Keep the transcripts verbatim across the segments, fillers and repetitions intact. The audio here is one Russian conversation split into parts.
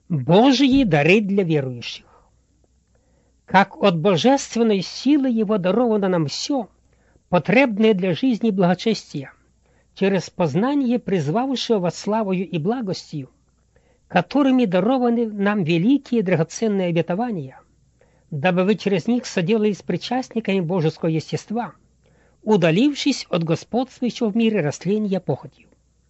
Божьи дары для верующих. Как от божественной силы Его даровано нам все, потребное для жизни и благочестия, через познание призвавшего вас славою и благостью, которыми дарованы нам великие и драгоценные обетования, дабы вы через них соделались причастниками божеского естества, удалившись от господствующего в мире растления похотью.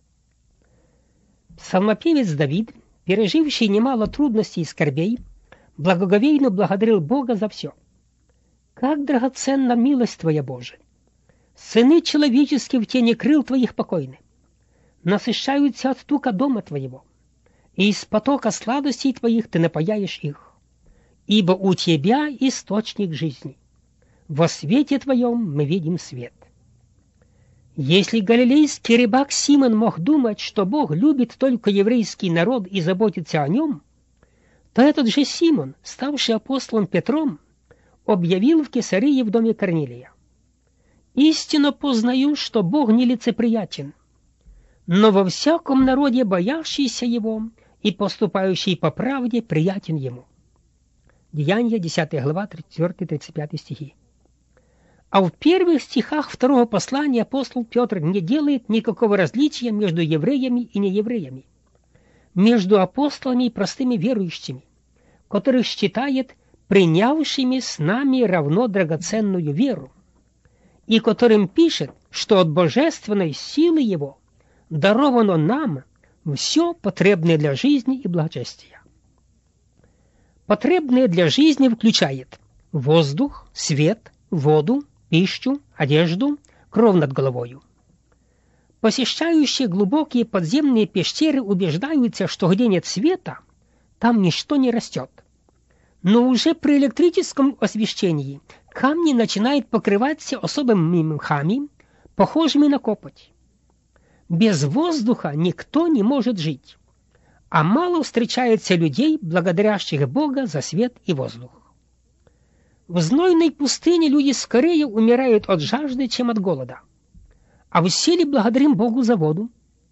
Псалмопевец Давид, переживший немало трудностей и скорбей, благоговейно благодарил Бога за все. «Как драгоценна милость Твоя, Боже! Сыны человеческие в тени крыл Твоих покойны, насыщаются от стука дома Твоего, и из потока сладостей Твоих Ты напояешь их, ибо у Тебя источник жизни. Во свете Твоем мы видим свет». Если галилейский рыбак Симон мог думать, что Бог любит только еврейский народ и заботится о нем, то этот же Симон, ставший апостолом Петром, объявил в Кесарии в доме Корнилия: «Истинно познаю, что Бог нелицеприятен, но во всяком народе боящийся Его и поступающий по правде приятен Ему». Деяния, десятая глава, тридцать четвёртый тридцать пятый стихи. А в первых стихах второго послания апостол Петр не делает никакого различия между евреями и неевреями, между апостолами и простыми верующими, которых считает принявшими с нами равно драгоценную веру, и которым пишет, что от божественной силы Его даровано нам все потребное для жизни и благочестия. Потребное для жизни включает воздух, свет, воду, пищу, одежду, кров над головою. Посещающие глубокие подземные пещеры убеждаются, что где нет света, там ничто не растет. Но уже при электрическом освещении камни начинают покрываться особыми мхами, похожими на копоть. Без воздуха никто не может жить, а мало встречается людей, благодарящих Бога за свет и воздух. В знойной пустыне люди скорее умирают от жажды, чем от голода. А в селе благодарим Богу за воду.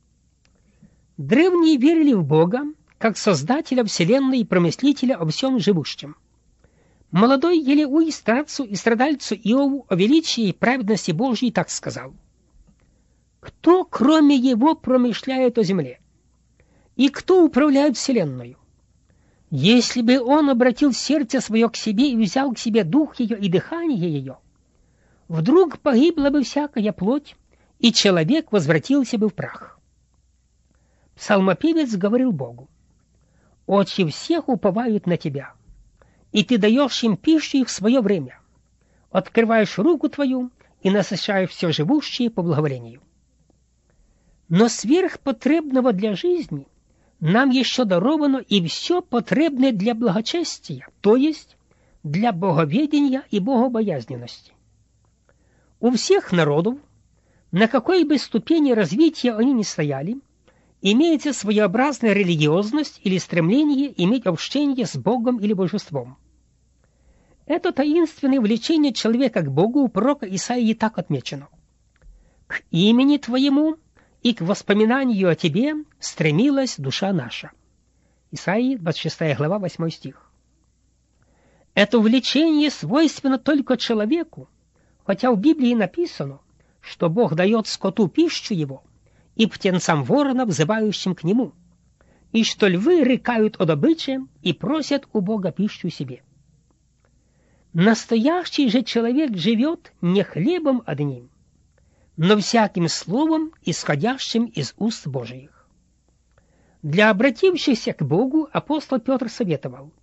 Древние верили в Бога, как Создателя Вселенной и Промыслителя о всем живущем. Молодой Елеуй старцу и страдальцу Иову о величии и праведности Божьей так сказал: «Кто, кроме Его, промышляет о земле? И кто управляет Вселенной? Если бы он обратил сердце свое к себе и взял к себе дух ее и дыхание ее, вдруг погибла бы всякая плоть, и человек возвратился бы в прах». Псалмопевец говорил Богу: «Очи всех уповают на Тебя, и Ты даешь им пищу их в свое время, открываешь руку Твою и насыщаешь все живущее по благоволению». Но сверхпотребного для жизни нам еще даровано и все потребное для благочестия, то есть для боговедения и богобоязненности. У всех народов, на какой бы ступени развития они ни стояли, имеется своеобразная религиозность или стремление иметь общение с Богом или божеством. Это таинственное влечение человека к Богу у пророка Исаии так отмечено: «К имени Твоему и к воспоминанию о Тебе стремилась душа наша». Исаии, двадцать шестая глава, восьмой стих. Это влечение свойственно только человеку, хотя в Библии написано, что Бог дает скоту пищу его и птенцам ворона, взывающим к нему, и что львы рыкают о добыче и просят у Бога пищу себе. Настоящий же человек живет не хлебом одним, но всяким словом, исходящим из уст Божиих. Для обратившихся к Богу апостол Петр советовал: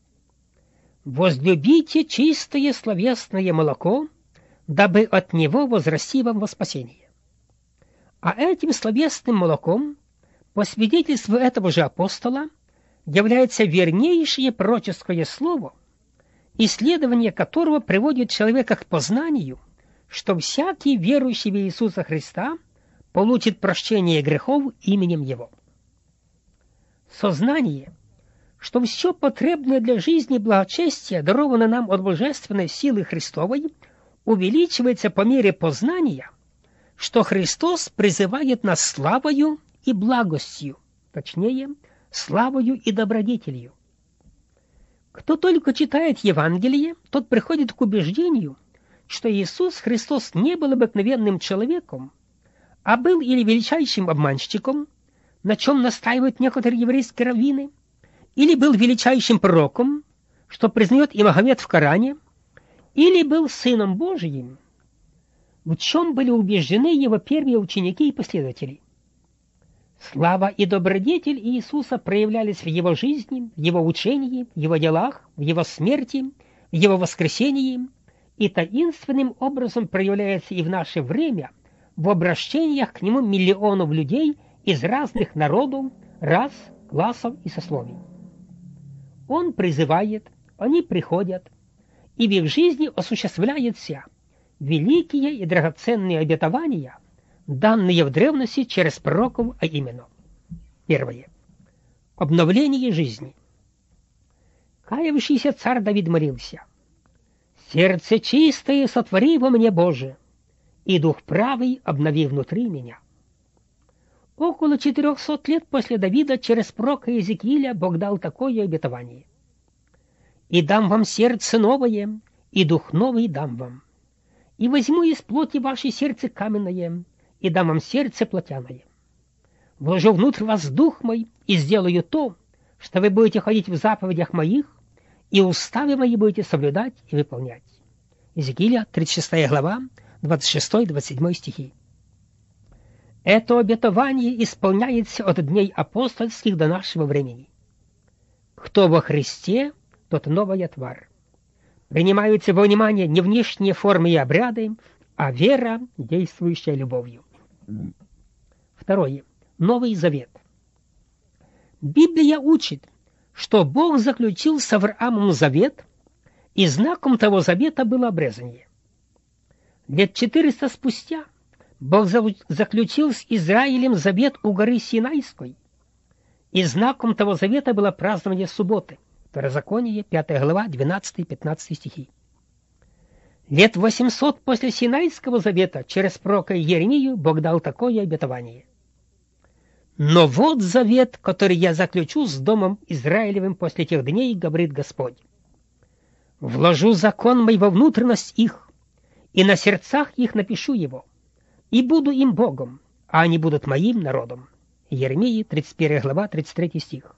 «Возлюбите чистое словесное молоко, дабы от него возрасти вам во спасение». А этим словесным молоком, по свидетельству этого же апостола, является вернейшее пророческое слово, исследование которого приводит человека к познанию, что всякий верующий в Иисуса Христа получит прощение грехов именем Его. Сознание, что все потребное для жизни и благочестия даровано нам от божественной силы Христовой, увеличивается по мере познания, что Христос призывает нас славою и благостью, точнее, славою и добродетелью, Кто только читает Евангелие, тот приходит к убеждению, что Иисус Христос не был обыкновенным человеком, а был или величайшим обманщиком, на чем настаивают некоторые еврейские раввины, или был величайшим пророком, что признает и Магомед в Коране, или был Сыном Божиим, в чем были убеждены его первые ученики и последователи. Слава и добродетель Иисуса проявлялись в его жизни, в его учении, в его делах, в его смерти, в его воскресении, и таинственным образом проявляется и в наше время в обращениях к нему миллионов людей из разных народов, рас, классов и сословий. Он призывает, они приходят, и в их жизни осуществляются великие и драгоценные обетования, данные в древности через пророков, а именно. Первое. Обновление жизни. Каявшийся царь Давид молился: «Сердце чистое сотвори во мне, Боже, и дух правый обнови внутри меня». Около четырехсот лет после Давида через пророка Иезекииля Бог дал такое обетование: «И дам вам сердце новое, и дух новый дам вам. И возьму из плоти ваше сердце каменное, и дам вам сердце плотяное. Вложу внутрь вас дух мой, и сделаю то, что вы будете ходить в заповедях моих, и уставы мои будете соблюдать и выполнять». Иезекииля, тридцать шестая глава, двадцать шестой — двадцать седьмой стихи. Это обетование исполняется от дней апостольских до нашего времени. Кто во Христе, тот новая тварь. Принимаются во внимание не внешние формы и обряды, а вера, действующая любовью. Второе. Новый Завет. Библия учит, что Бог заключил с Авраамом завет, и знаком того завета было обрезание. Лет четыреста спустя Бог заключил с Израилем завет у горы Синайской, и знаком того завета было празднование субботы. Второзаконие, пятая глава, двенадцатый-пятнадцатый стихи. Лет восемьсот после Синайского завета через пророка Иеремию Бог дал такое обетование: «Но вот завет, который я заключу с домом Израилевым после тех дней, говорит Господь. Вложу закон мой во внутренность их, и на сердцах их напишу его, и буду им Богом, а они будут моим народом». Иеремия, тридцать первая глава, тридцать третий стих.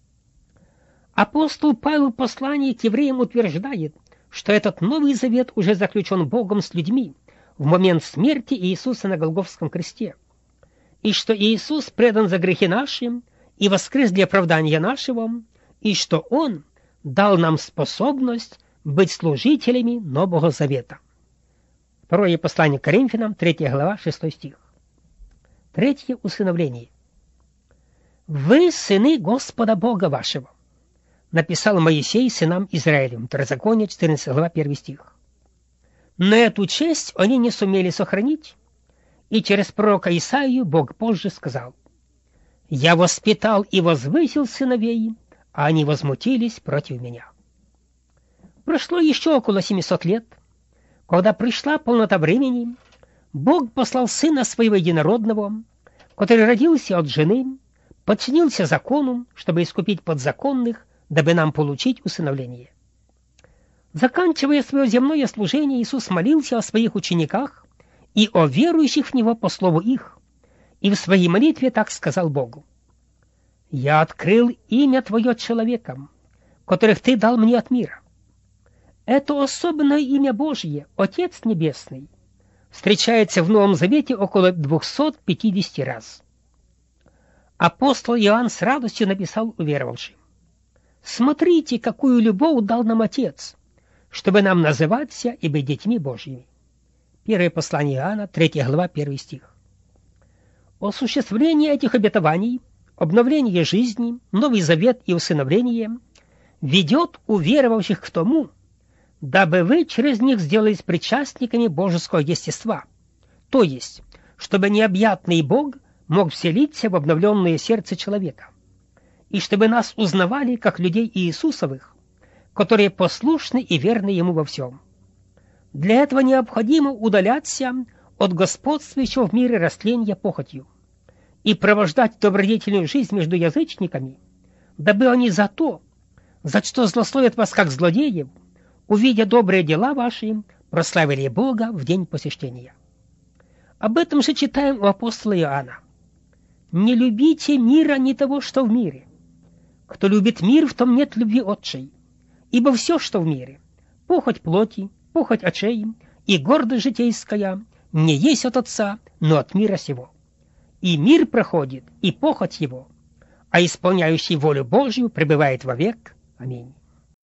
Апостол Павел в послании к евреям утверждает, что этот Новый Завет уже заключен Богом с людьми в момент смерти Иисуса на Голгофском кресте, и что Иисус предан за грехи наши и воскрес для оправдания нашего, и что Он дал нам способность быть служителями Нового Завета. Второе послание к Коринфянам, третья глава, шестой стих. Третье усыновление. «Вы сыны Господа Бога вашего», написал Моисей сынам Израилевым. Второзаконие, четырнадцатая глава, первый стих. Но эту честь они не сумели сохранить, и через пророка Исаию Бог позже сказал: «Я воспитал и возвысил сыновей, а они возмутились против меня». Прошло еще около семисот лет. Когда пришла полнота времени, Бог послал Сына Своего Единородного, который родился от жены, подчинился закону, чтобы искупить подзаконных, дабы нам получить усыновление. Заканчивая свое земное служение, Иисус молился о своих учениках и о верующих в Него по слову их, и в своей молитве так сказал Богу: «Я открыл имя Твое человекам, которых Ты дал мне от мира». Это особенное имя Божье, Отец Небесный, встречается в Новом Завете около двухсот пятидесяти раз. Апостол Иоанн с радостью написал уверовавшим: «Смотрите, какую любовь дал нам Отец, чтобы нам называться и быть детьми Божьими». Первое послание Иоанна, третья глава, первый стих. Осуществление этих обетований, обновление жизни, Новый Завет и усыновление ведет уверовавших к тому, дабы вы через них сделались причастниками божеского естества, то есть, чтобы необъятный Бог мог вселиться в обновленное сердце человека, и чтобы нас узнавали как людей Иисусовых, которые послушны и верны Ему во всем. Для этого необходимо удаляться от господствующего в мире растления похотью и провождать добродетельную жизнь между язычниками, дабы они за то, за что злословят вас как злодеев, увидя добрые дела ваши, прославили Бога в день посещения. Об этом же читаем у апостола Иоанна. «Не любите мира, ни того, что в мире. Кто любит мир, в том нет любви отчей. Ибо все, что в мире, похоть плоти, похоть очей и гордость житейская, не есть от Отца, но от мира сего. И мир проходит, и похоть его, а исполняющий волю Божью пребывает вовек. Аминь».